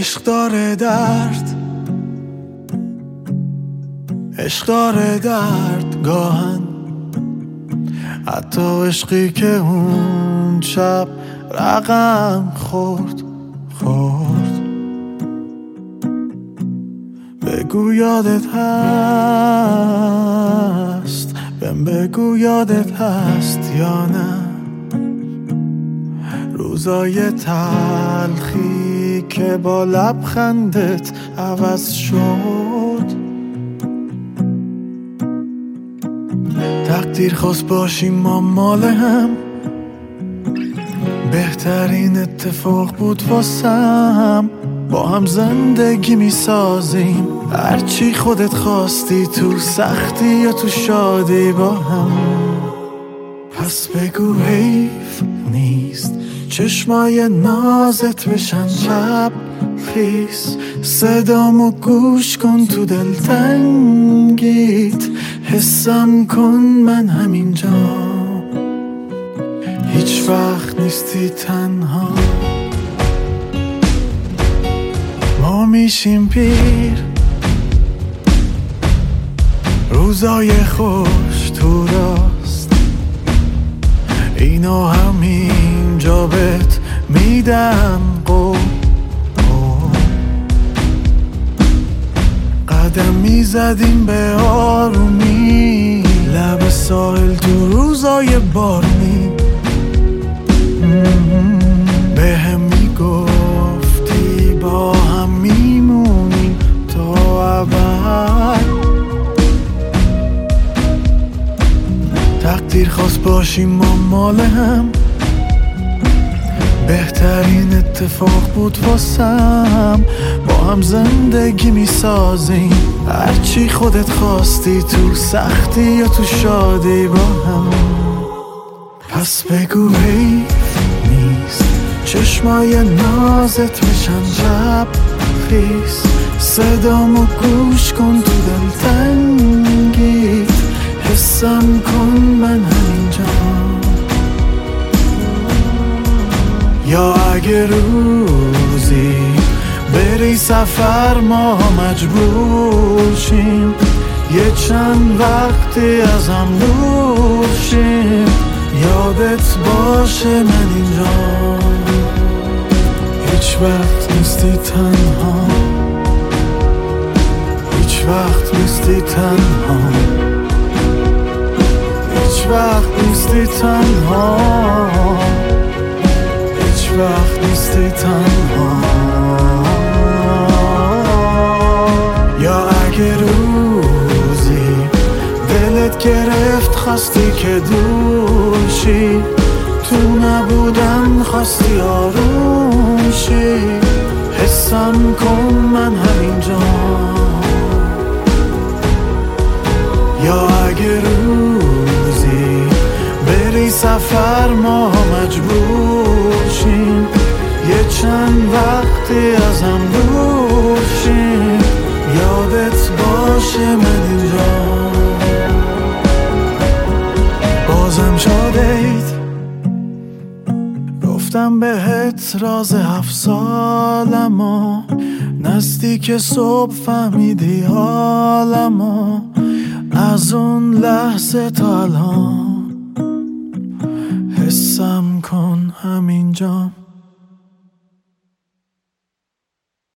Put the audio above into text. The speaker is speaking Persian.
عشق داره درد، عشق داره درد گاهن، حتی عشقی که اون شب رقم خورد. بگو یادت هست، بگو یادت هست یا نه روزای تلخی که با لبخندت عوض شد. تقدیر خواست باشیم ما مال هم، بهترین اتفاق بود واسم. با هم زندگی می سازیم، هرچی خودت خواستی، تو سختی یا تو شادی با هم. پس بگو حیف نیست چشمای نازت بشن شب خیس، صدامو گوش کن تو دلتنگیت، حسم کن من همینجا، هیچ وقت نیستی تنها. ما میشیم پیر، روزای خوش تو راست، اینا همینجا بهت میدن قول. قدم میزدیم به آرومی لب ساحل تو روزای بارونی، به هم میگفتی با هم میمونیم تا ابد. تقدیر خواست باشیم ما مال هم، بهترین اتفاق بود واسم. با هم زندگی میسازیم، هرچی خودت خواستی، تو سختی یا تو شادی با هم. پس بگو حیف نیست چشمای نازت بشن شب خیس، صدامو گوش کن تو دلتنگیت، حسم کن من همینجا. یا اگه روزی بری سفر ما مجبور شیم، یه چند وقتی از هم دور شیم، یادت باشه من اینجا، هیچ وقت نیستی تنها، هیچ وقت نیستی تنها، هیچ وقت نیستی تنها، هیچ وقت نیستی تنها. یا اگه روزی دلت گرفت خواستی که دور شی، تو نبودن خواستی آروم شی، حسم کن من همینجا. یا اگه روزی بری سفر ما مجبور شیم، یه چند وقتی از هم دور شیم، یادت باشه من اینجا. بازم شادیت گفتم بهت راز 7 سالمو، نزدیک صبح فهمیدی حالمو، از اون لحظه تا الان حسم کن همینجا.